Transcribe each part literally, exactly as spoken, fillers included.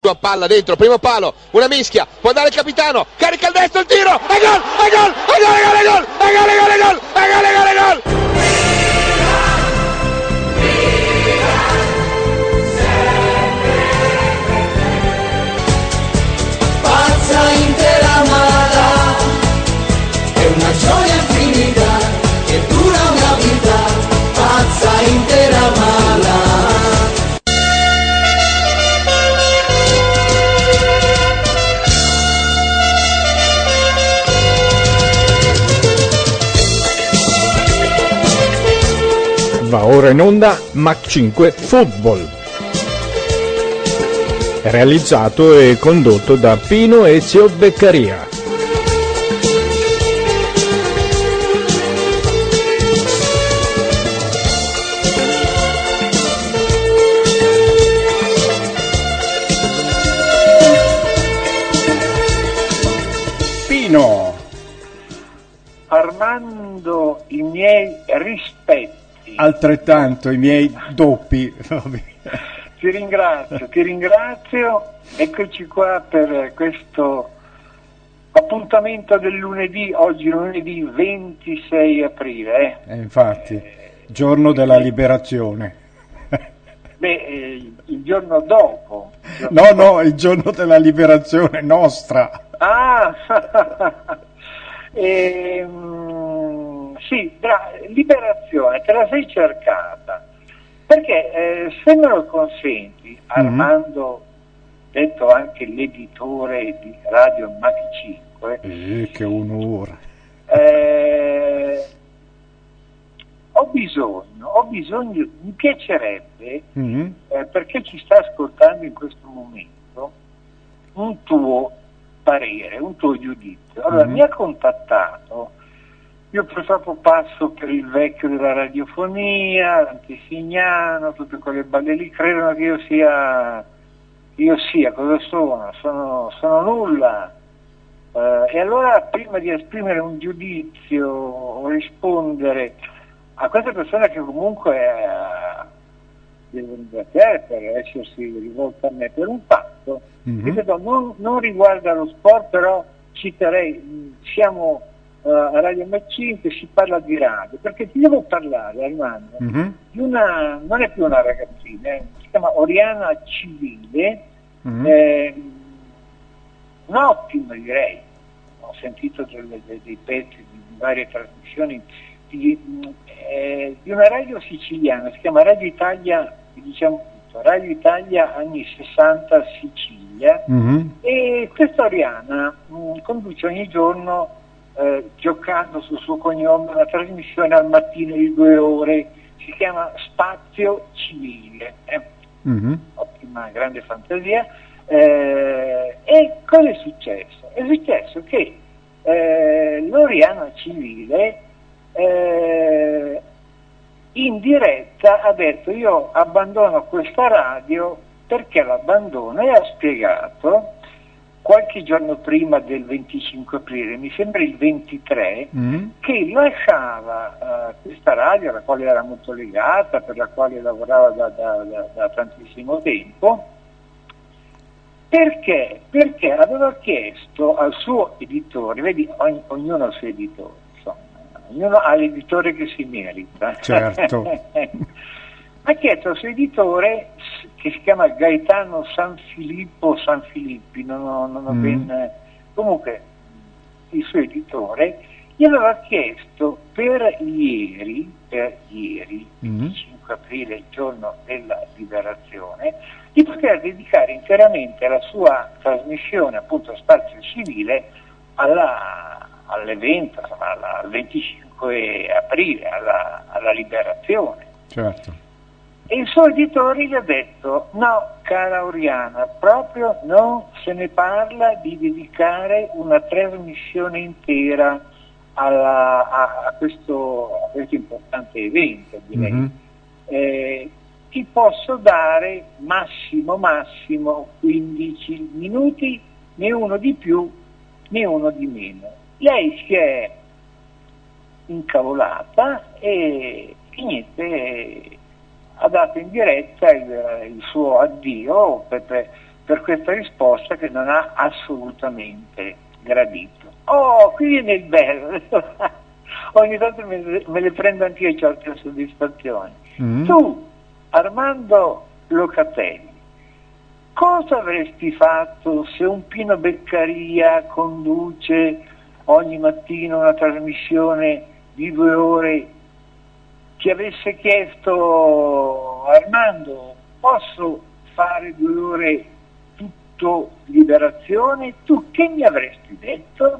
Tua palla dentro, primo palo, una mischia, può dare il capitano, carica il destro, il tiro, e gol, e gol, e gol, e gol, e gol, e gol, e gol, e gol, e gol, e gol, e gol. Pazza intera mala, è una gioia infinita, che dura una vita, pazza intera mala. Va ora in onda Mac cinque Football, realizzato e condotto da Pino Ezio Beccaria. Pino, Armando, i miei rispetti. Altrettanto i miei doppi. Ti ringrazio, ti ringrazio. Eccoci qua per questo appuntamento del lunedì, oggi lunedì ventisei aprile. Eh. Eh, infatti, giorno della liberazione. Beh, eh, il giorno dopo. Il giorno No, dopo. no, il giorno della liberazione nostra. Ah, ehm, sì, bra- liberazione, te la sei cercata. Perché eh, se me lo consenti, Armando, mm-hmm. detto anche l'editore di Radio Mac cinque, eh, che onore. Eh, ho bisogno, ho bisogno, mi piacerebbe, mm-hmm. eh, perché ci sta ascoltando in questo momento, un tuo parere, un tuo giudizio. Allora, mm-hmm. mi ha contattato. Io purtroppo passo per il vecchio della radiofonia, l'antesignano, tutte quelle balle lì, credono che io sia, io sia, cosa sono? Sono, sono nulla. Uh, e allora prima di esprimere un giudizio o rispondere a questa persona che comunque uh, devo ringraziare per essersi rivolta a me per un fatto, mm-hmm. ripeto, non, non riguarda lo sport, però citerei, siamo... Uh, a Radio Mac cinque si parla di radio, perché ti devo parlare, Armando, mm-hmm. di una, non è più una ragazzina, eh, si chiama Oriana Civile, mm-hmm. eh, un'ottima direi, ho sentito delle, dei, dei pezzi di, di varie trasmissioni di, eh, di una radio siciliana, si chiama Radio Italia, diciamo tutto, Radio Italia anni sessanta Sicilia, mm-hmm. e questa Oriana mh, conduce ogni giorno Eh, giocando sul suo cognome una trasmissione al mattino di due ore, si chiama Spazio Civile, eh? mm-hmm. ottima, grande fantasia. Eh, e cosa è successo? È successo che eh, l'Oriana Civile eh, in diretta ha detto: io abbandono questa radio. Perché l'abbandono? E ha spiegato qualche giorno prima del venticinque aprile, mi sembra il ventitré, mm. che lasciava uh, questa radio alla quale era molto legata, per la quale lavorava da, da, da, da tantissimo tempo. Perché? Perché aveva chiesto al suo editore, vedi, ogn, ognuno ha il suo editore, insomma, ognuno ha l'editore che si merita. Certo. Ha chiesto al suo editore, che si chiama Gaetano Sanfilippo Sanfilippi, non ho, non ho mm. ben... comunque il suo editore gli aveva chiesto per ieri, per ieri, mm. venticinque aprile, il giorno della liberazione, di poter dedicare interamente la sua trasmissione, appunto Spazio Civile, alla, all'evento, insomma, alla, al venticinque aprile, alla, alla liberazione. Certo. E il suo editore gli ha detto: no, cara Oriana, proprio non se ne parla di dedicare una trasmissione intera alla, a, a, questo, a questo importante evento, direi. Mm-hmm. Eh, ti posso dare massimo massimo quindici minuti, né uno di più né uno di meno. Lei si è incavolata e, e niente, ha dato in diretta il, il suo addio per, per, per questa risposta che non ha assolutamente gradito. Oh, qui viene il bello, ogni tanto me, me le prendo anche io certe soddisfazioni. Mm. Tu, Armando Locatelli, cosa avresti fatto se un Pino Beccaria conduce ogni mattina una trasmissione di due ore, ti avesse chiesto: Armando, posso fare due ore tutto Liberazione? Tu che mi avresti detto?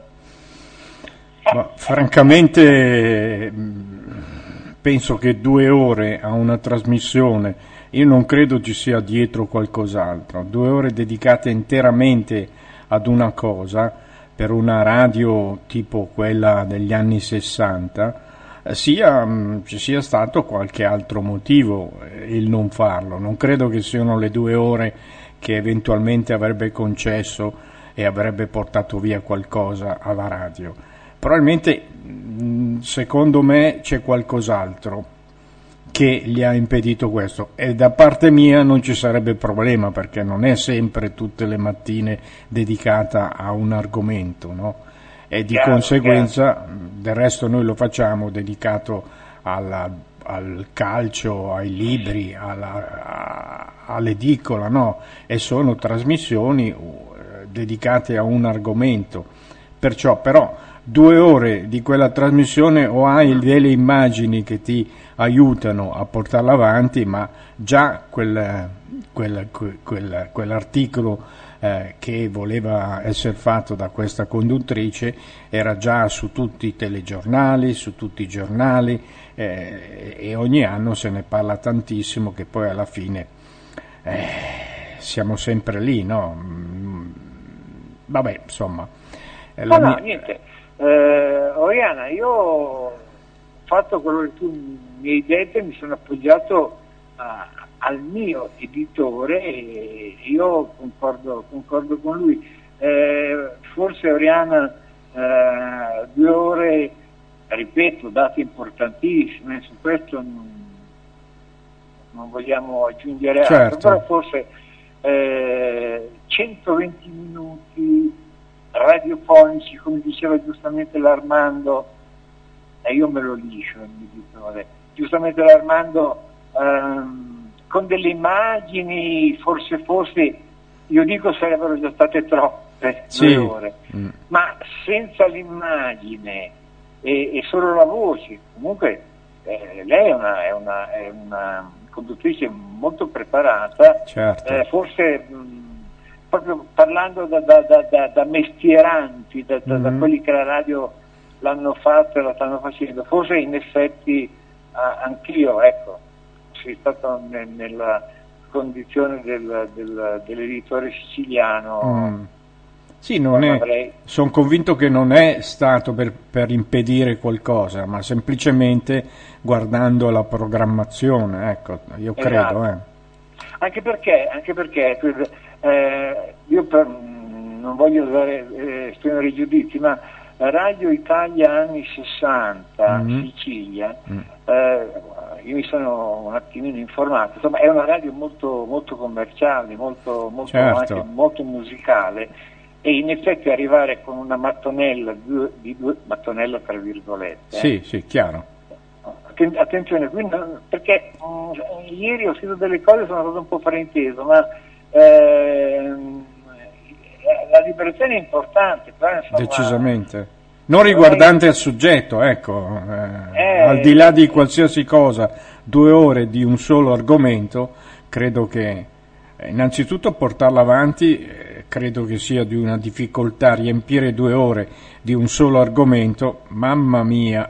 Ma, francamente penso che due ore a una trasmissione, io non credo ci sia dietro qualcos'altro. Due ore dedicate interamente ad una cosa, per una radio tipo quella degli anni sessanta, sia ci sia stato qualche altro motivo il non farlo. Non credo che siano le due ore che eventualmente avrebbe concesso e avrebbe portato via qualcosa alla radio. Probabilmente, secondo me, c'è qualcos'altro che gli ha impedito questo, e da parte mia non ci sarebbe problema, perché non è sempre tutte le mattine dedicata a un argomento, no? E di chiaro, conseguenza chiaro. Del resto noi lo facciamo dedicato alla, al calcio, ai libri, alla, a, all'edicola, no? E sono trasmissioni uh, dedicate a un argomento. Perciò però due ore di quella trasmissione o hai delle immagini che ti aiutano a portarla avanti, ma già quel, quel, quel, quell'articolo eh, che voleva essere fatto da questa conduttrice era già su tutti i telegiornali, su tutti i giornali, eh, e ogni anno se ne parla tantissimo, che poi alla fine eh, siamo sempre lì, no? Vabbè, insomma. Eh, no, mia... no, niente. Eh, Oriana, io ho fatto quello che tu mi hai detto e mi sono appoggiato a, al mio editore e io concordo, concordo con lui. Eh, forse Oriana, eh, due ore, ripeto, date importantissime, su questo non, non vogliamo aggiungere certo. altro, però forse eh, centoventi minuti radiofonici, come diceva giustamente l'Armando, e io me lo liscio l'editore, giustamente l'Armando, ehm, con delle immagini, forse forse, io dico sarebbero già state troppe sì. due ore, mm. ma senza l'immagine e, e solo la voce, comunque eh, lei è una, è, una, è una conduttrice molto preparata, certo. eh, forse mh, proprio parlando da, da, da, da, da mestieranti, da, da, mm-hmm. da quelli che la radio l'hanno fatto e la stanno facendo, forse in effetti ah, anch'io, ecco, sono stato ne, nella condizione del, del, dell'editore siciliano. Mm. Sì, non è, avrei... sono convinto che non è stato per, per impedire qualcosa, ma semplicemente guardando la programmazione, ecco, io esatto. credo. Eh. Anche perché, anche perché eh, io per, non voglio usare eh, esprimere giudizi, ma Radio Italia anni sessanta, mm-hmm. Sicilia, mm. eh, io mi sono un attimino informato, insomma è una radio molto, molto commerciale, molto, molto, certo. anche molto musicale, e in effetti arrivare con una mattonella di, di due, mattonella tra virgolette. Sì, eh. sì, chiaro. Attenzione, quindi, perché mh, ieri ho sentito delle cose, sono stato un po' frainteso, ma ehm, la liberazione è importante, però, insomma, decisamente. Non riguardante il soggetto, ecco, eh, eh, al di là di qualsiasi cosa, due ore di un solo argomento, credo che eh, innanzitutto portarla avanti, eh, credo che sia di una difficoltà riempire due ore di un solo argomento, mamma mia.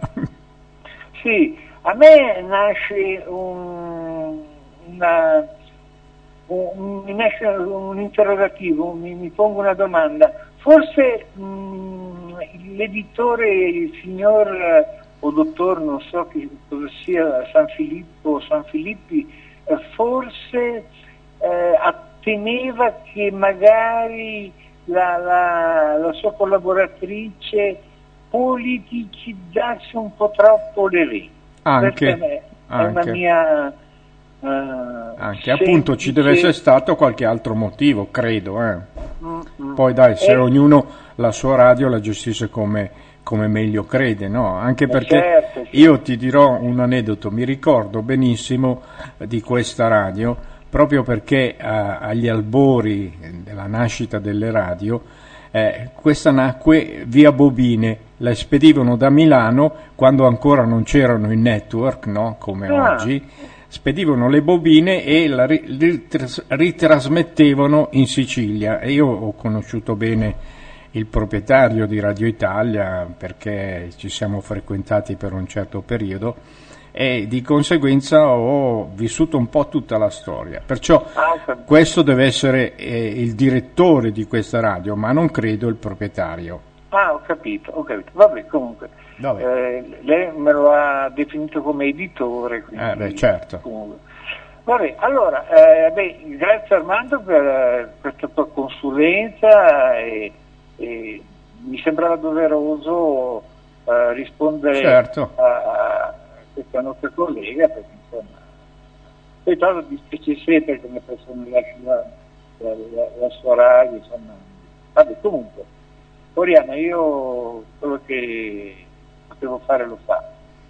Sì, a me nasce un, una, un, mi nasce un interrogativo, mi, mi pongo una domanda. Forse mh, l'editore, il signor o dottor, non so che cosa sia, San Filippo, San Filippi, eh, forse eh, atteneva che magari la, la, la sua collaboratrice politicizzasse un po' troppo l'evento. Anche, Questa è, anche. è una mia, Uh, Anche appunto ci deve essere stato qualche altro motivo, credo. Eh. Mm, mm. Poi dai, se eh, ognuno la sua radio la gestisce come, come meglio crede, no? Anche perché certo, certo. io ti dirò un aneddoto, mi ricordo benissimo di questa radio, proprio perché a, agli albori della nascita delle radio, eh, questa nacque via bobine, la spedivano da Milano quando ancora non c'erano i network, no? Come Ah. oggi. Spedivano le bobine e la ritras- ritrasmettevano in Sicilia, e io ho conosciuto bene il proprietario di Radio Italia perché ci siamo frequentati per un certo periodo e di conseguenza ho vissuto un po' tutta la storia, perciò Ah, questo deve essere eh, il direttore di questa radio, ma non credo il proprietario. Ah, ho capito, ho capito. Vabbè, comunque, Vabbè. eh, lei me lo ha definito come editore. Quindi, Eh, beh, certo. comunque. Vabbè, allora, eh, beh, grazie Armando per eh, questa tua consulenza e, e mi sembrava doveroso eh, rispondere Certo. a, a questa nostra collega, perché insomma, poi tra l'altro dispiace sempre che una persona lasci la, la, la, la sua radio, insomma, vabbè, comunque. Oriana, io quello che potevo fare l'ho fatto.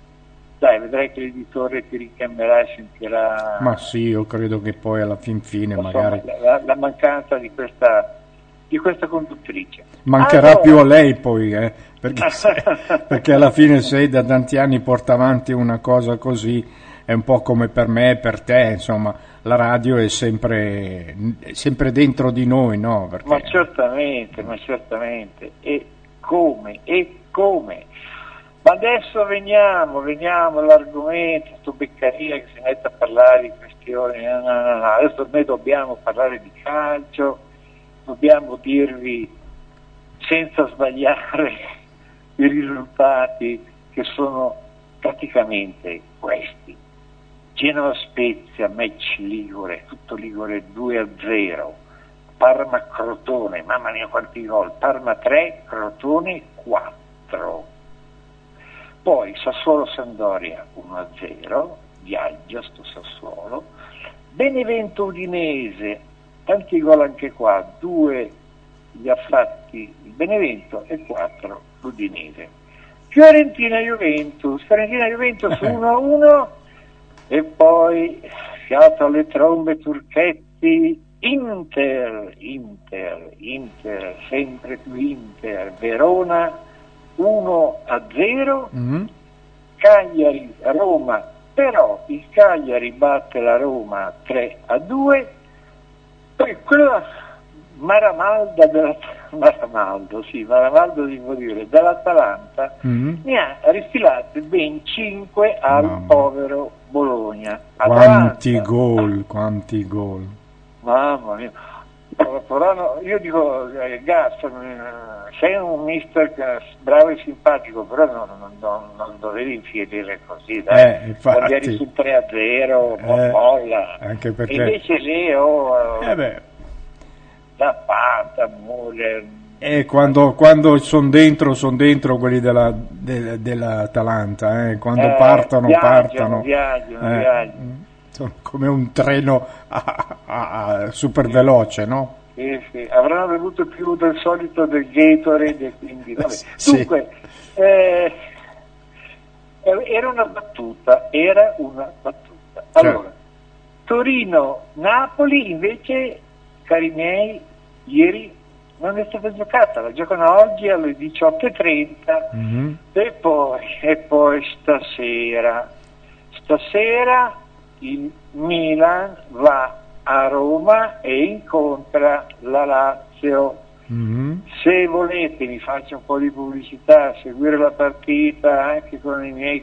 Dai, vedrai che l'editore ti richiamerà e sentirà. Ma sì, io credo che poi alla fin fine insomma, magari la, la mancanza di questa, di questa conduttrice. mancherà Allora- più a lei poi, eh, perché, se- perché alla fine se da tanti anni porta avanti una cosa così è un po' come per me e per te, insomma, la radio è sempre, è sempre dentro di noi, no? Perché- Ma certamente, ma certamente. E come? E come? Ma adesso veniamo, veniamo all'argomento, sto Beccaria che si mette a parlare di questioni, no, no, no, no. Adesso noi dobbiamo parlare di calcio, dobbiamo dirvi senza sbagliare i risultati che sono praticamente questi. Genova Spezia, match Ligure, tutto Ligure due a zero, Parma Crotone, mamma mia quanti gol, Parma tre, Crotone quattro, poi Sassuolo Sampdoria uno a zero, viaggia sto Sassuolo, Benevento Udinese, tanti gol anche qua, due li ha fatti il Benevento e quattro l'Udinese. Fiorentina Juventus, Fiorentina Juventus uno a uno. E poi, fiato alle trombe turchetti, Inter, Inter, Inter, sempre più Inter, Verona uno a zero, Mhm. Cagliari, Roma, però il Cagliari batte la Roma tre a due, poi quella Maramalda della, Maramaldo, sì, Maramaldo devo dire, dell'Atalanta Mhm. ne ha rifilate ben cinque al Mamma. povero Bologna. Quanti Atalanta, gol, quanti gol. mamma mia. Però, però no, io dico, eh, Gas, eh, sei un mister che- bravo e simpatico, però non, non, non, non dovevi infierire così, dai. Eh, infatti. Quando eri sul tre a zero, Eh, molla. anche perché- E invece lì, oh, Eh beh, da Panta, Muller. e quando, quando sono dentro, sono dentro quelli della, de- dell'Atalanta, eh, quando Eh, partono, viaggiano, partono. viaggiano, Eh, viaggiano. sono come un treno a- a- a- super veloce, no? Sì, sì. Avranno bevuto più del solito del Gatorade e quindi vabbè. Sì. Dunque, eh, era una battuta, era una battuta. Allora, Torino-Napoli invece, cari miei, ieri non è stata giocata, la giocano oggi alle diciotto e trenta. Mhm. E poi, e poi stasera, stasera il Milan va a Roma e incontra la Lazio. Mhm. Se volete vi faccio un po' di pubblicità, seguire la partita anche con i miei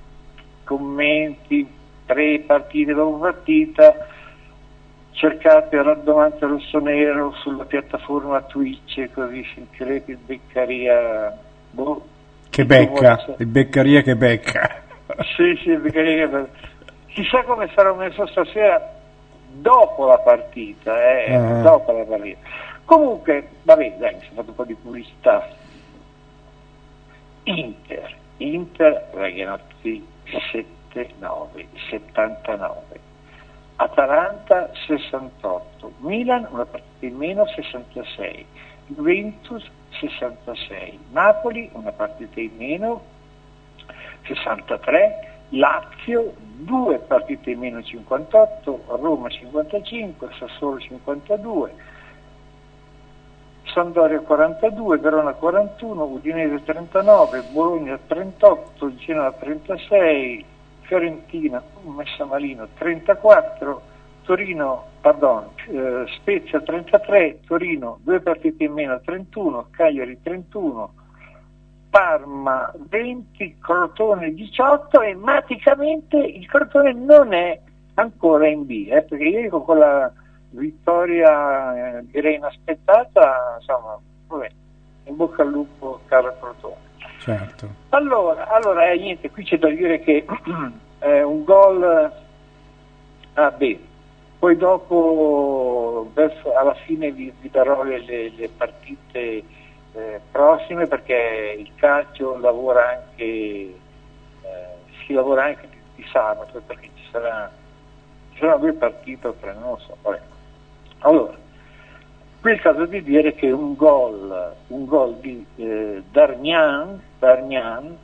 commenti pre-partita, dopo partita, cercate Raddomanza Rossonero sulla piattaforma Twitch, così sentirete il Beccaria. Boh, Che becca, vuoi- il Beccaria che becca. Sì, sì, il Beccaria che... Chissà come sarò messo stasera dopo la partita, eh, Ah. dopo la partita. Comunque, vabbè, dai, mi sono fatto un po' di pubblicità. Inter, Inter, ragazzi, sette nove, settantanove. Atalanta sessantotto, Milan una partita in meno sessantasei, Juventus sessantasei, Napoli una partita in meno sessantatré, Lazio due partite in meno cinquantotto, Roma cinquantacinque, Sassuolo cinquantadue, Sampdoria quarantadue, Verona quarantuno, Udinese trentanove, Bologna trentotto, Genoa trentasei, Fiorentina, messa malino, trentaquattro, Torino, pardon, eh, Spezia trentatré, Torino due partite in meno trentuno, Cagliari trentuno, Parma venti, Crotone diciotto e maticamente il Crotone non è ancora in B, eh, perché ieri con la vittoria eh, direi inaspettata, insomma, vabbè, in bocca al lupo caro Crotone. Certo. Allora, allora eh, niente, qui c'è da dire che eh, un gol ah, beh, poi dopo verso, alla fine vi, vi darò le, le, le partite eh, prossime, perché il calcio lavora anche eh, si lavora anche di, di sabato, perché ci sarà ci saranno due partite o tre, non lo so, vabbè. Allora, qui è il caso di dire che un gol, un gol di eh, Darmian, Darmian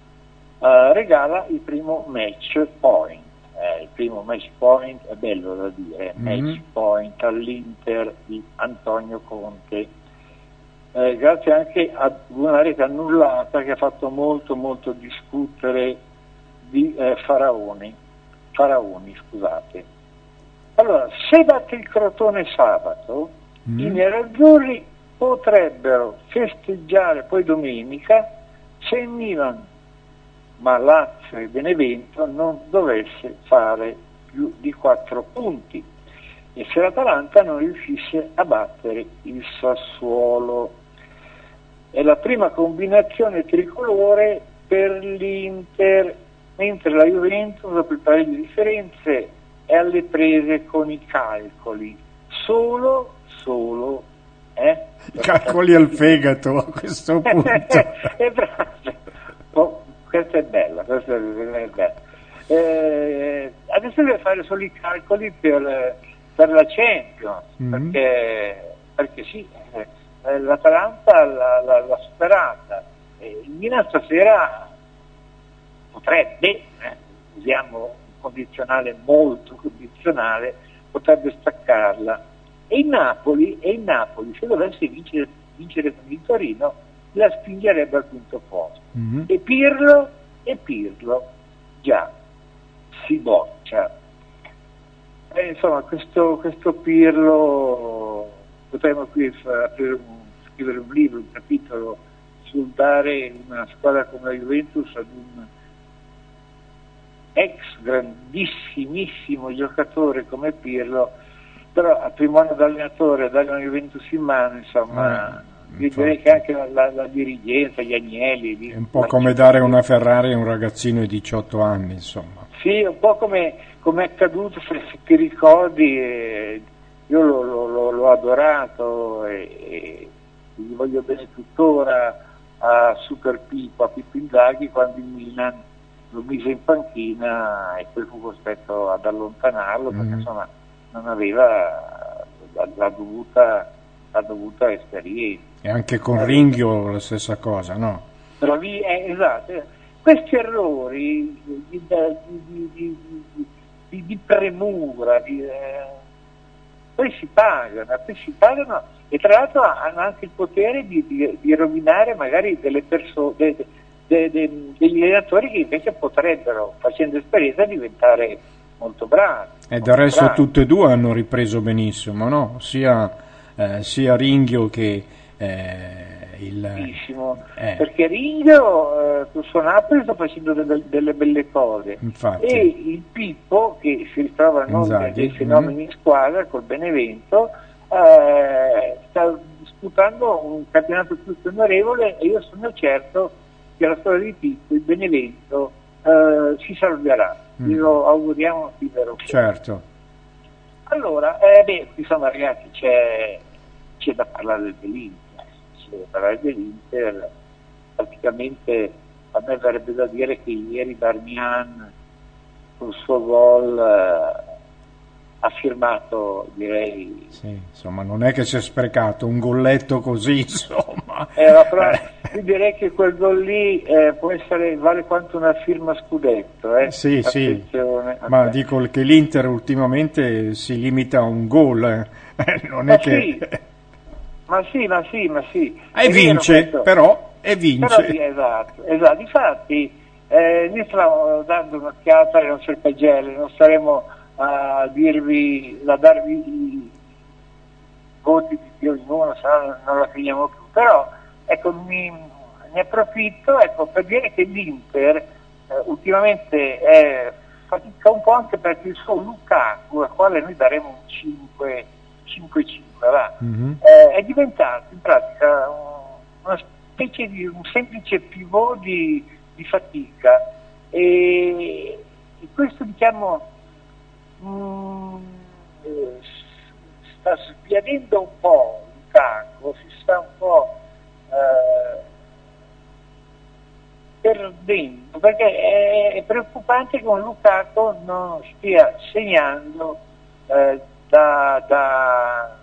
eh, regala il primo match point. Eh, il primo match point è bello da dire, mm-hmm. match point all'Inter di Antonio Conte. Eh, grazie anche a una rete annullata che ha fatto molto molto discutere di eh, Faraoni, Faraoni, scusate. Allora, se batte il Crotone sabato, mm. i nerazzurri potrebbero festeggiare poi domenica se il Milan, ma Lazio e Benevento non dovesse fare più di quattro punti e se l'Atalanta non riuscisse a battere il Sassuolo. È la prima combinazione tricolore per l'Inter, mentre la Juventus, dopo il pareggio di differenze, è alle prese con i calcoli, solo, solo, eh? calcoli al fegato a questo punto. È oh, questa è bella, questa è bella. Eh, adesso deve fare solo i calcoli per, per la Champions, mm-hmm. perché, perché sì, eh, l'Atalanta l'ha, l'ha, l'ha superata, eh, il Milan stasera potrebbe, eh, usiamo condizionale molto condizionale, potrebbe staccarla e il Napoli, e il Napoli se dovesse vincere, vincere con il Torino la spingerebbe al quinto posto mm-hmm. e Pirlo e Pirlo già si boccia e insomma questo, questo Pirlo potremmo qui aprire un, scrivere un libro, un capitolo sul dare una squadra come la Juventus ad un ex grandissimissimo giocatore come Pirlo, però al primo anno da allenatore dare una Juventus in mano, insomma, eh, direi che anche la, la, la dirigenza, gli agnelli è un po' come dare una Ferrari a un ragazzino di diciotto anni, insomma. Sì, un po' come, come è accaduto, se, se ti ricordi, eh, io l'ho, l'ho, l'ho adorato e, e gli voglio bene tuttora a Super Pippo, a Pippo Inzaghi, quando in Milan lo mise in panchina e poi fu costretto ad allontanarlo perché mm. insomma non aveva la, la, dovuta, la dovuta esperienza. E anche con Ringhio la stessa cosa, no? Però lì, eh, esatto, questi errori di, di, di, di, di, di premura, di, eh, poi si pagano, poi si pagano e tra l'altro hanno anche il potere di, di, di rovinare magari delle persone. De, de, degli allenatori che invece potrebbero, facendo esperienza, diventare molto bravi. E del resto bravi. Tutte e due hanno ripreso benissimo, no? Sia, eh, sia Ringhio che eh, il... Benissimo, eh. perché Ringhio eh, sul suo Napoli sta facendo delle, delle belle cose. Infatti. E il Pippo, che si ritrova a nome dei fenomeni in squadra col Benevento, eh, sta disputando un campionato più che onorevole e io sono certo che la storia di Pippo, il Benevento, eh, si salverà. Mm. Lo auguriamo di vero. Certo. Allora, eh, beh, insomma ragazzi, c'è, c'è da parlare dell'Inter, c'è da parlare dell'Inter, praticamente a me verrebbe da dire che ieri Darmian col suo gol eh, ha firmato, direi. Sì, insomma, non è che si è sprecato un golletto così, insomma. Eh, però, io direi che quel gol lì eh, può essere, vale quanto una firma scudetto. Eh? Sì, Attenzione. sì, ma Ok. dico che l'Inter ultimamente si limita a un gol, eh. Non Ma è che... sì, ma sì, ma sì, ma sì. E È vero vince, questo. però, e Però, vince. sì, esatto, esatto. Difatti, eh, noi stiamo dando un'occhiata alle nostre pagelle, non staremo a dirvi, a darvi i voti di ognuno, se no non la finiamo più. Però, ecco, mi, ne approfitto, ecco, per dire che l'Inter eh, ultimamente è, fatica un po' anche perché il suo Lukaku, al quale noi daremo un cinque cinque cinque, va, Mm-hmm. eh, è diventato in pratica un, una specie di un semplice pivot di, di fatica e, e questo diciamo mh, eh, sta sbiadendo un po' Lukaku, si sta un po' eh, perdendo, perché è, è preoccupante che un Lukaku non stia segnando eh, da, da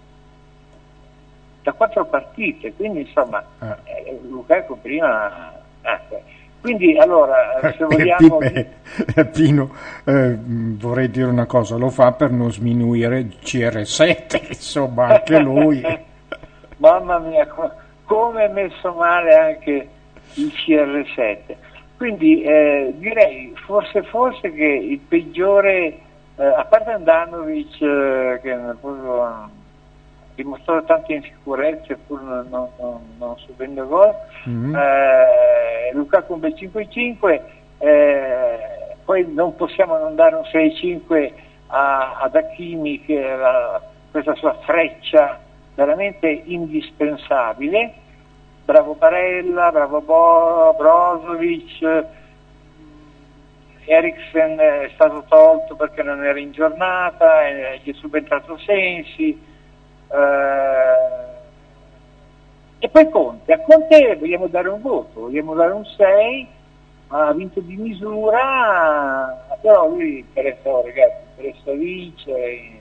da quattro partite, quindi insomma Eh. eh, Lukaku prima eh, quindi allora se vogliamo Eh, Pino, eh, vorrei dire una cosa, lo fa per non sminuire C R sette, insomma, anche lui. mamma mia co- come è messo male anche il C R sette, quindi eh, direi forse forse che il peggiore eh, a parte Andanovic eh, che proprio dimostrato tante insicurezze pur non, non, non, non subendo gol, Mm-hmm. eh, Lukaku un bel cinque cinque, eh, poi non possiamo non dare un sei cinque a, ad Hakimi, che era questa sua freccia veramente indispensabile, bravo Barella, bravo Bo, Brozovic, Eriksen è stato tolto perché non era in giornata, eh, gli è subentrato Sensi. Uh, e poi Conte, a Conte vogliamo dare un voto, vogliamo dare un sei, ha vinto di misura, però lui interessa, ragazzi, interessa vincere e,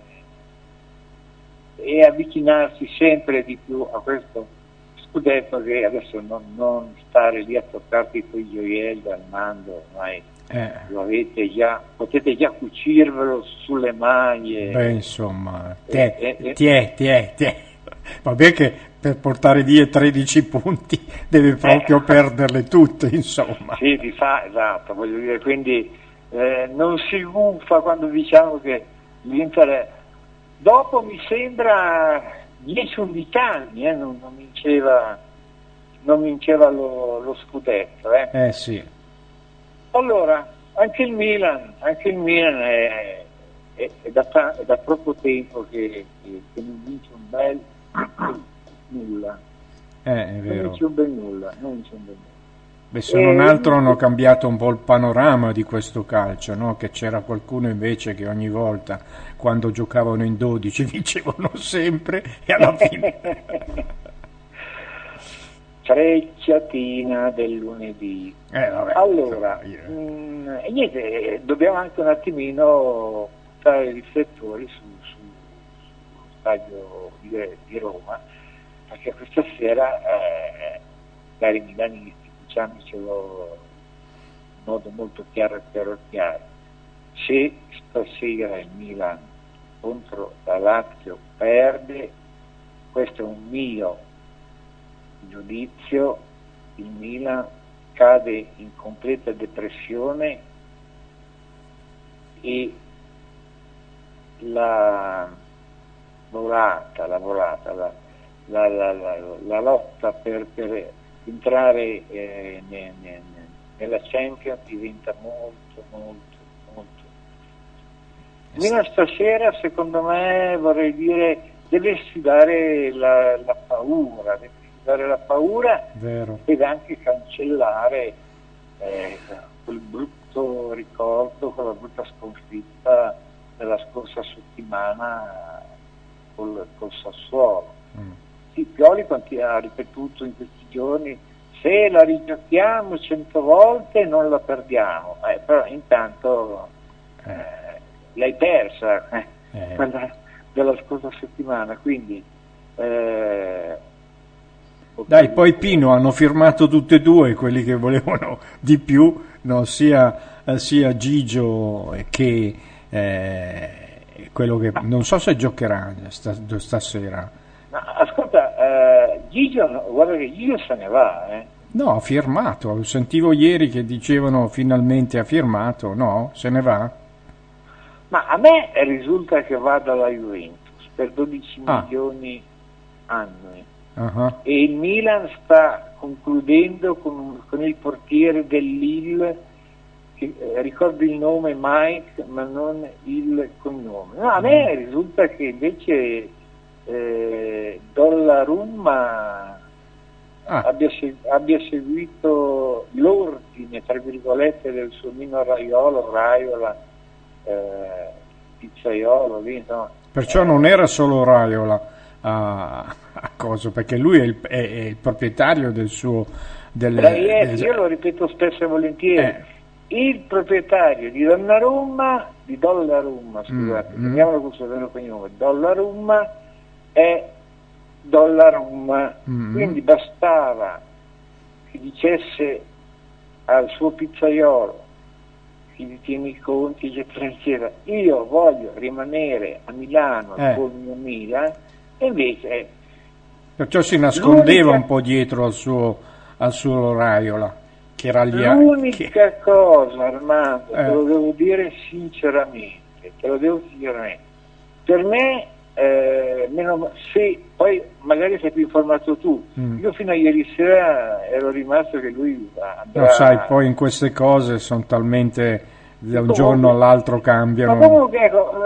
e avvicinarsi sempre di più a questo scudetto, che adesso non, non stare lì a toccarti quei gioielli al mando, ormai Eh. lo avete già, potete già cucirvelo sulle maglie. Beh, insomma, tiè, Eh, eh, eh. tiè, tiè, tiè. Vabbè che per portare via tredici punti deve proprio Eh. perderle tutte, insomma. Sì, di fa, esatto, voglio dire, quindi eh, non si gufa quando diciamo che l'Inter è... dopo mi sembra dieci undici anni eh, non, non vinceva, non vinceva lo, lo scudetto. Eh. Eh sì. Allora, anche il Milan, anche il Milan è, è, è, da, ta- è da troppo tempo che, che, che non vince un bel nulla. Eh, è Non vero. vince un bel nulla, non vince un bel nulla. Beh, se non altro hanno cambiato un po' il panorama di questo calcio, no? Che c'era qualcuno invece che ogni volta, quando giocavano in dodici, vincevano sempre e alla fine... Frecciatina del lunedì. Eh, vabbè, Allora, insomma, io- mh, e niente, dobbiamo anche un attimino puntare i riflettori su, su, sullo stadio di, di Roma, perché questa sera, eh, cari milanisti, diciamocelo in modo molto chiaro e chiaro e chiaro, se stasera il Milan contro la Lazio perde, questo è un mio giudizio, il Milan cade in completa depressione e la volata, la, volata, la, la, la, la, la lotta per, per entrare eh, ne, ne, ne, nella Champions diventa molto, molto, molto. Il Milan stasera, secondo me, vorrei dire, deve sfidare la, la paura, deve dare la paura, Vero. deve anche cancellare eh, quel brutto ricordo, quella brutta sconfitta della scorsa settimana col, col Sassuolo. Mm. Sì, Pioli ha ripetuto in questi giorni: se la rigiochiamo cento volte non la perdiamo, eh, però intanto eh, l'hai persa, eh. Eh. quella della scorsa settimana, quindi eh, Dai, poi Pino hanno firmato tutte e due quelli che volevano di più, no? sia, eh, sia Gigio che eh, quello che non so se giocherà st- stasera. ma ascolta, eh, Gigio, guarda che Gigio se ne va, eh. No, ha firmato. Sentivo ieri che dicevano finalmente ha firmato. No, se ne va? Ma a me risulta che vada alla Juventus per dodici Ah. milioni annui. Uh-huh. E il Milan sta concludendo con, con il portiere del Lille, che eh, ricordo il nome Mike ma non il cognome. No, a me risulta che invece eh, Donnarumma Ah. abbia, se- abbia seguito l'ordine tra virgolette del suo Mino Raiolo, Raiola, eh, Pizzaiolo lì, insomma. Perciò non era solo Raiola a, a coso, perché lui è il, è, è il proprietario del suo del, Beh, del- io lo ripeto spesso e volentieri, Eh. il proprietario di Donnarumma, di Donnarumma, scusate, Mm, mm. chiamiamolo con il suo vero cognome, Donnarumma è Donnarumma, Mm. quindi bastava che dicesse al suo pizzaiolo che gli tiene i conti, eccetera, eccetera, io voglio rimanere a Milano Eh. col mio Milan, e invece perciò si nascondeva L'unica- un po' dietro al suo, al suo Raiola, che era lì a- l'unica che- cosa, Armando, Eh. te lo devo dire sinceramente, te lo devo sinceramente, per me, eh, meno, se poi magari sei più informato tu, Mm. io fino a ieri sera ero rimasto che lui andrà... lo sai, poi in queste cose sono talmente da un Comunque- giorno all'altro Ma cambiano. comunque, ecco,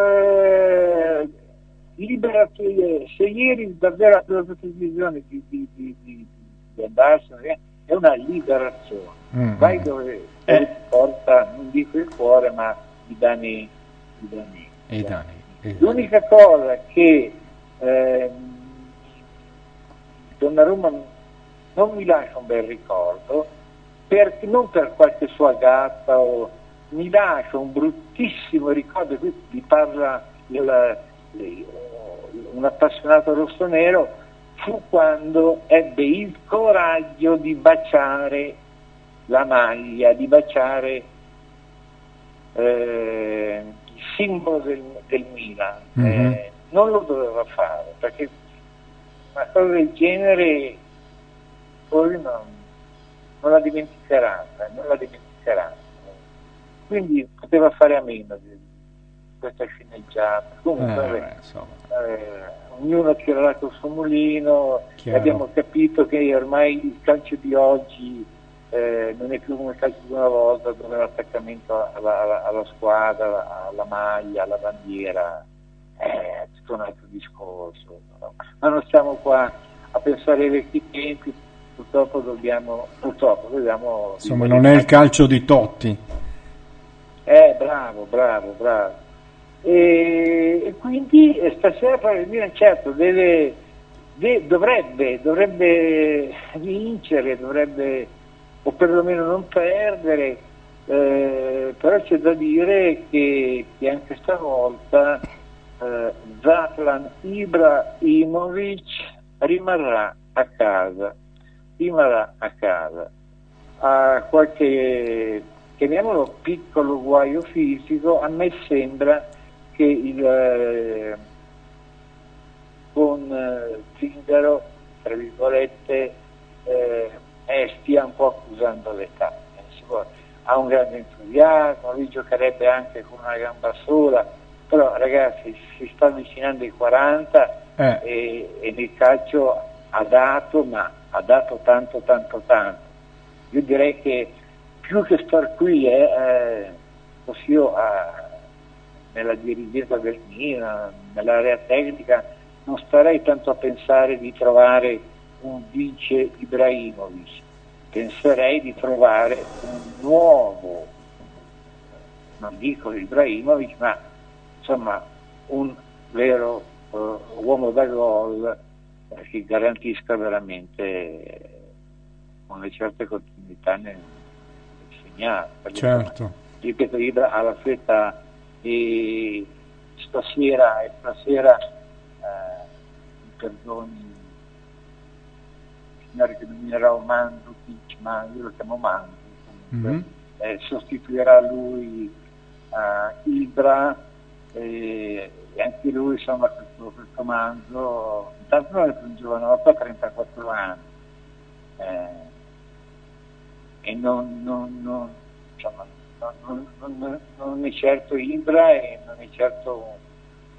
eh, liberati, se ieri davvero ha preso la decisione di, di, di, di, di andarsene, è una liberazione. Mm. Vai dove, Eh. dove ti porta, non dico il cuore, ma i danni. I danni. E dai, e- L'unica cosa che eh, Donnarumma non mi lascia un bel ricordo, per, non per qualche sua gatta, o, mi lascia un bruttissimo ricordo, qui vi parla il, il, un appassionato rossonero, fu quando ebbe il coraggio di baciare la maglia, di baciare eh, il simbolo del, del Milan. Mhm. Eh, non lo doveva fare, perché una cosa del genere poi non, non la dimenticheranno, eh, non la dimenticheranno. Quindi poteva fare a meno di questa sceneggiata. eh, Comunque, vabbè, vabbè, insomma. eh, ognuno tirerà col suo mulino, Chiaro. abbiamo capito che ormai il calcio di oggi eh, non è più come il calcio di una volta, dove l'attaccamento alla, alla, alla squadra, alla maglia, alla bandiera è tutto un altro discorso, no? Ma non stiamo qua a pensare ai vecchi tempi, purtroppo dobbiamo, purtroppo dobbiamo Insomma, non è il calcio di Totti. eh, bravo, bravo, bravo. E, e quindi eh, stasera poi il Milan certo deve, de- dovrebbe, dovrebbe vincere, dovrebbe o perlomeno non perdere, eh, però c'è da dire che, che anche stavolta eh, Zlatan Ibrahimovic rimarrà a casa, rimarrà a casa. Ha qualche, chiamiamolo piccolo guaio fisico, a me sembra che il, eh, con eh, Zingaro, tra virgolette, eh, eh, stia un po' accusando l'età. Eh, si può- ha un grande entusiasmo, lui giocherebbe anche con una gamba sola, però ragazzi si sta avvicinando ai quaranta Eh. e, e nel calcio ha dato, ma ha dato tanto tanto tanto. Io direi che più che star qui eh, eh, così io, eh, nella dirigenza del Milan, nell'area tecnica, non starei tanto a pensare di trovare un vice Ibrahimovic, penserei di trovare un nuovo, non dico Ibrahimovic, ma insomma un vero eh, uomo da gol eh, che garantisca veramente una certa continuità nel, nel segnare. Perché, Certo. insomma, ripeto, Ibra alla sua età e stasera, e stasera eh, mi perdoni il signore che nominerò Mandzukic, ma io lo chiamo Manzu, comunque, Mhm. eh, sostituirà lui uh, Ibra, e, e anche lui, insomma, questo, questo Manzo, intanto non è più un giovanotto, ha trentaquattro anni, eh, e non, non, non, insomma, non, non, non, non è certo Ibra e non è certo uh,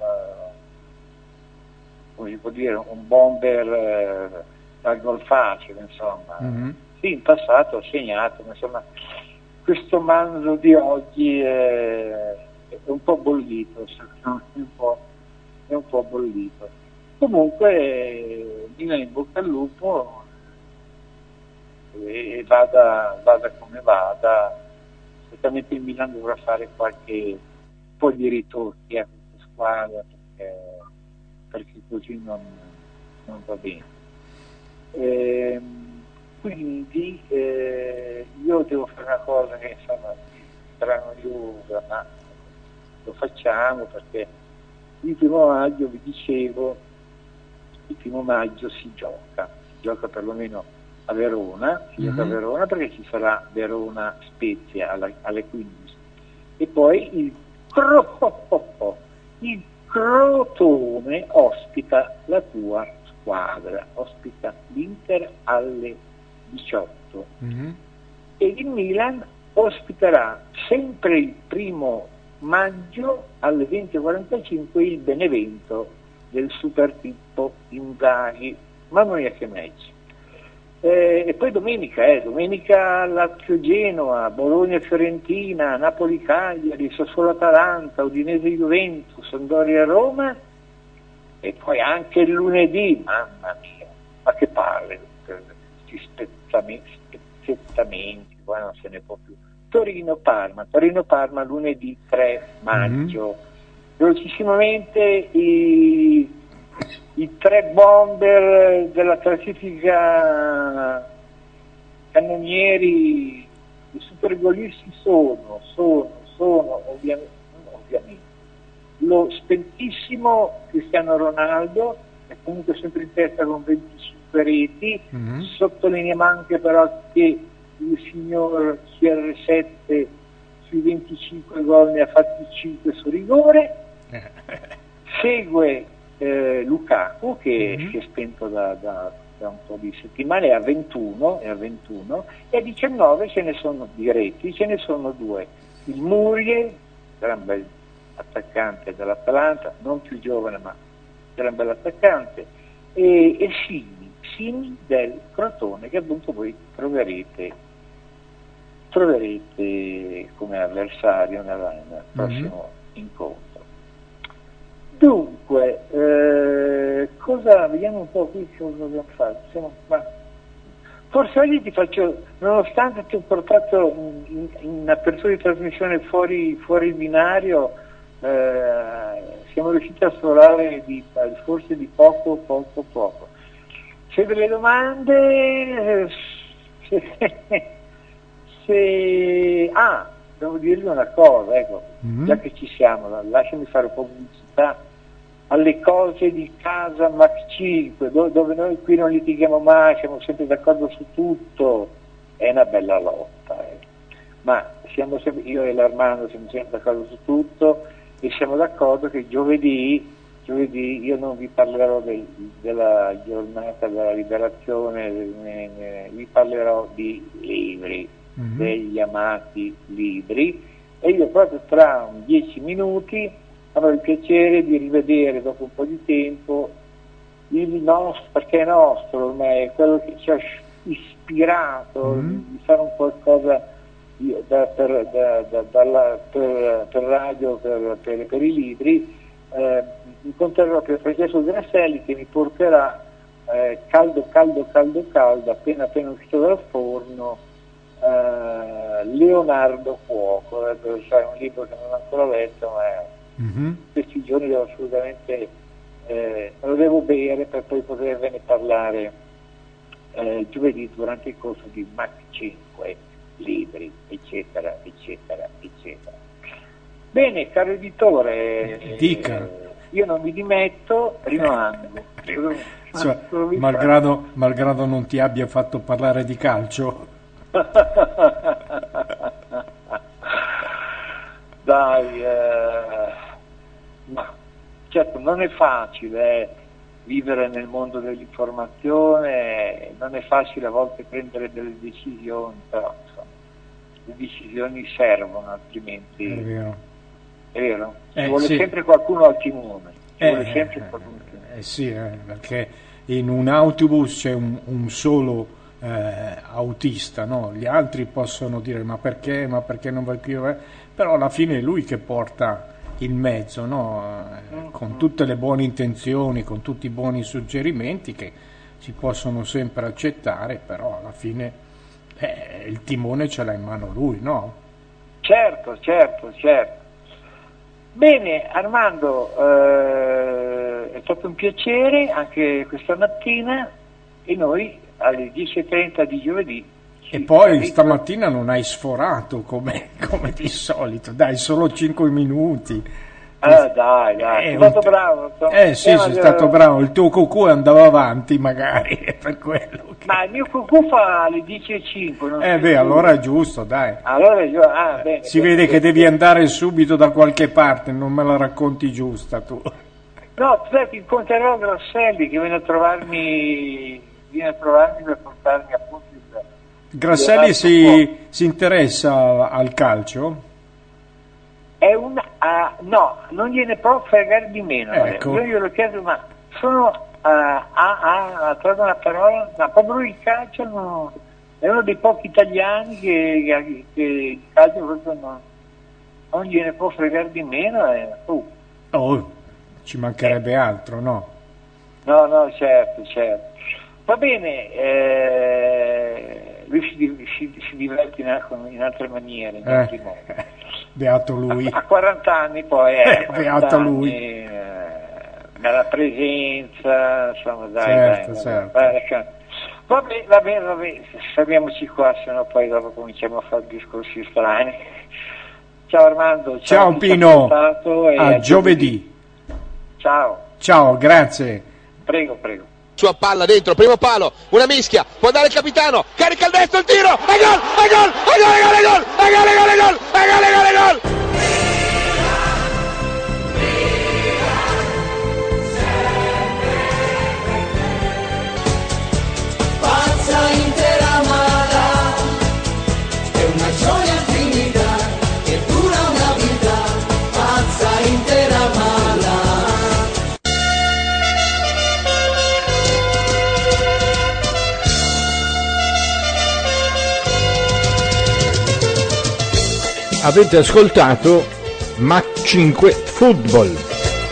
come si può dire, un bomber eh, dal gol facile, insomma. Mhm. Sì, in passato ho segnato, ma insomma, questo Manzo di oggi è, è un po' bollito, secondo me, è un po', è un po' bollito. Comunque, Milan in bocca al lupo, e, e vada, vada come vada, certamente il Milan dovrà fare qualche po' di ritocchi a questa squadra, perché, perché così non, non va bene. Ehm, quindi eh, io devo fare una cosa che insomma strano Juve, ma lo facciamo perché il primo maggio, vi dicevo, il primo maggio si gioca, si gioca perlomeno a Verona, si Mhm. gioca a Verona perché ci sarà Verona Spezia alla- alle quindici, e poi il, Cro- il Crotone ospita la tua squadra, ospita l'Inter alle diciotto, Mhm. e il Milan ospiterà sempre il primo maggio alle venti e quarantacinque il Benevento del Super Pippo Inzaghi. Mamma mia che match! Eh, e poi domenica, eh, domenica Lazio-Genoa, Bologna-Fiorentina, Napoli-Cagliari, Sassuolo-Atalanta, Udinese-Juventus, Sampdoria-Roma, e poi anche il lunedì, mamma mia, ma che palle, questi spezzamenti, spezzettamenti, qua non se ne può più. Torino-Parma, Torino-Parma lunedì tre maggio. Velocissimamente i, i tre bomber della classifica cannonieri, i supergolisti sono, sono, sono ovviamente, ovviamente lo spentissimo Cristiano Ronaldo, è comunque sempre in testa con venticinque reti, Mhm. sottolineiamo anche però che il signor C R sette sui venticinque gol ne ha fatti cinque su rigore, segue eh, Lukaku che Mhm. si è spento da, da, da un po' di settimane, è a ventuno, è a ventuno, e a diciannove ce ne sono di reti, ce ne sono due, il Muriel, gran bel attaccante dell'Atalanta, non più giovane ma gran bel attaccante, e, e Sini, Sini del Crotone, che appunto voi troverete troverete come avversario nella- nel prossimo incontro. Dunque, eh, cosa, vediamo un po' qui che cosa dobbiamo fare. Siamo, ma, forse oggi ti faccio, nonostante ti ho portato in, in, in apertura di trasmissione fuori, fuori il binario, eh, siamo riusciti a sforare di, forse di poco, poco, poco. C'è delle domande? Se, se, ah, devo dirvi una cosa, ecco, Mhm. già che ci siamo, lasciami fare un po' di pubblicità alle cose di casa Mach cinque, dove, dove noi qui non litighiamo mai, siamo sempre d'accordo su tutto, è una bella lotta, eh. Ma siamo sempre, io e l'Armando siamo sempre d'accordo su tutto, e siamo d'accordo che giovedì, giovedì io non vi parlerò del, della giornata della liberazione, ne, ne, vi parlerò di libri, Mhm. degli amati libri, e io proprio tra dieci minuti avrò il piacere di rivedere dopo un po' di tempo il nostro, perché è nostro ormai, è quello che ci ha ispirato Mhm. di fare un qualcosa di- da, per, da, da, dalla, per, per radio, per, per, per i libri. Eh, incontrerò Pier Francesco Grasselli che mi porterà eh, caldo, caldo, caldo, caldo, appena appena uscito dal forno, eh, Leonardo Cuoco, eh, è un libro che non ho ancora letto, ma è Mhm. questi giorni devo assolutamente eh, me lo devo bere per poi potervene parlare eh, giovedì durante il corso di Mach cinque, libri, eccetera, eccetera, eccetera. Bene, caro editore, Dica. eh, io non mi dimetto, rimango. Cioè, malgrado, malgrado non ti abbia fatto parlare di calcio. Dai, eh, ma certo non è facile eh, vivere nel mondo dell'informazione, non è facile a volte prendere delle decisioni, però insomma, le decisioni servono, altrimenti È vero. è vero? Ci Eh, vuole sì. sempre qualcuno al timone, ci Eh, vuole sempre eh, qualcuno al timone. eh, sì, eh, perché in un autobus c'è un, un solo eh, autista, no? Gli altri possono dire ma perché, ma perché non vai più? Eh? Però alla fine è lui che porta il mezzo, no? Eh, con tutte le buone intenzioni, con tutti i buoni suggerimenti che si possono sempre accettare, però alla fine eh, il timone ce l'ha in mano lui, no? Certo, certo, certo. Bene, Armando, eh, è stato un piacere anche questa mattina e noi alle dieci e trenta di giovedì. E poi Enrico, stamattina non hai sforato come, come di solito, dai, solo cinque minuti. Ah, dai, dai, Eh, sei stato un- bravo. insomma. Eh sì, Eh, ma- sei stato bravo, il tuo cucù andava avanti magari, è per quello che... Ma il mio cucù fa alle dieci e cinque. Non Eh sei beh, tu. allora è giusto, dai. Allora io, ah, bene, Si bene, vede che bene. devi andare subito da qualche parte, non me la racconti giusta tu. No, sai, incontrerò Grasselli che viene a trovarmi, viene a trovarmi per portarmi appunto il... Grasselli il si, si interessa al calcio? È un ah, no, non gliene può fregare di meno. Ecco. Io glielo chiedo, ma sono ah, ah, ah, ha trovato una parola, ma proprio lui il calcio no, è uno dei pochi italiani che, che, che il calcio proprio non, non gliene può fregare di meno. eh. Uh, Oh, ci mancherebbe altro, no? no, no, certo, certo. Va bene, eh, lui si, di- si, si diverte in, altre- in altre maniere, in altri Eh, modi. beato lui. A quaranta anni poi, eh, Eh, a beato quaranta lui. anni, eh, dalla presenza, insomma, dai, Certo, dai, certo. dai, lascia- va bene, va bene, va bene, fermiamoci qua, sennò poi dopo cominciamo a fare discorsi strani. Ciao Armando, Ciao a chi ci ha Pino, ascoltato e a giovedì. Ciao, Ciao, grazie. prego, prego. Sua palla dentro, primo palo, una mischia, può andare il capitano, carica il destro, il tiro, e gol, e gol, e gol, e gol, e gol, e gol, e gol, e gol, e gol, e gol, e gol. Pazza intera mala, è una gioia infinita che dura una vita, pazza intera mala. Avete ascoltato Mach cinque Football.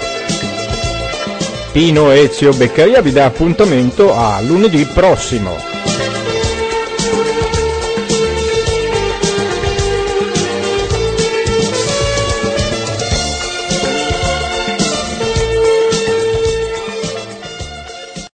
Pino Ezio Beccaria vi dà appuntamento a lunedì prossimo.